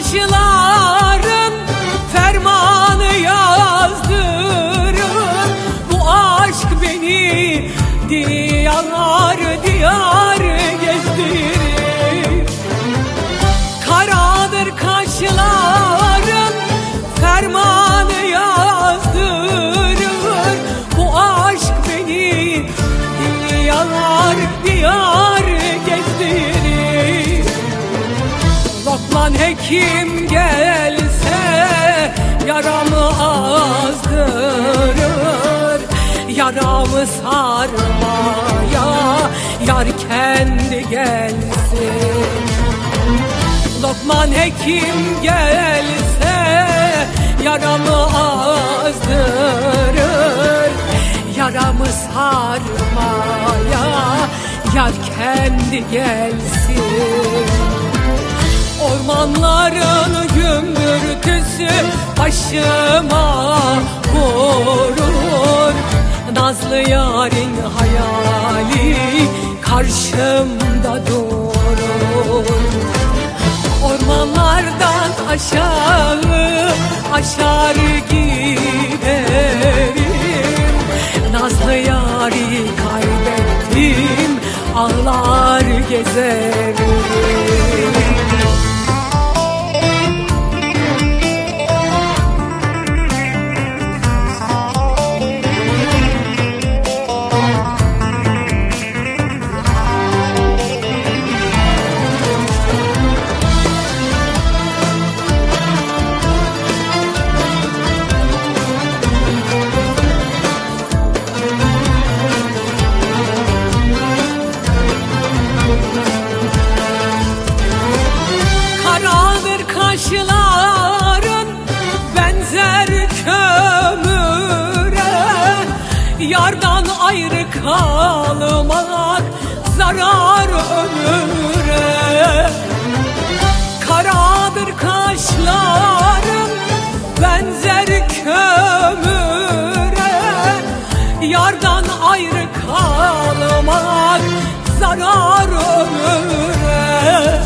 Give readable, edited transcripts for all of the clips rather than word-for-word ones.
kaşların fermanı yazdırır. Bu aşk beni diyar diyar gezdirir. Karadır kaşların fermanı yazdırır. Bu aşk beni diyar diyar gezdirir. Lokman hekim gelse yaramı azdırır. Yaramı sarmaya yar kendi gelsin. Lokman hekim gelse yaramı azdırır. Yaramı sarmaya yar kendi gelsin. Ormanların gümbürtüsü başıma vurur. Nazlı yarın hayali karşımda durur. Ormanlardan aşağı aşar giderim. Nazlı yari kaybettim, ağlar gezerim. Kaşların benzer kömüre, yardan ayrı kalmak zarar ömüre. Karadır kaşların benzer kömüre, yardan ayrı kalmak zarar ömüre.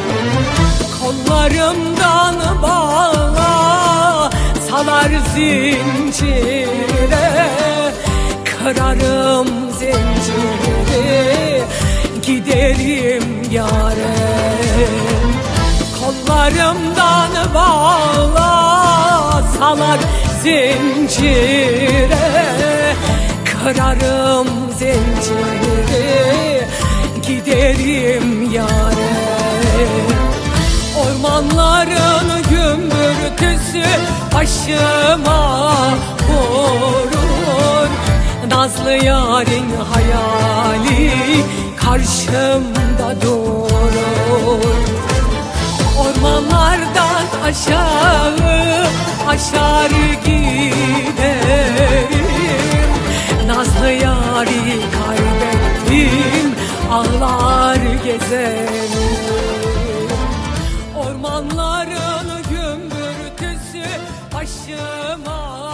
Kollarımdan bağla salar zincire, kırarım zinciri giderim yâre. Kollarımdan bağla salar zincire, kırarım zinciri giderim yâre. Ormanların gümbürtüsü başıma vurur. Nazlı yarın hayali karşımda durur. Ormanlardan aşağı aşar giderim. Nazlı yari kaybettim, ağlar gezerim. Ormanların gümbürtüsü başıma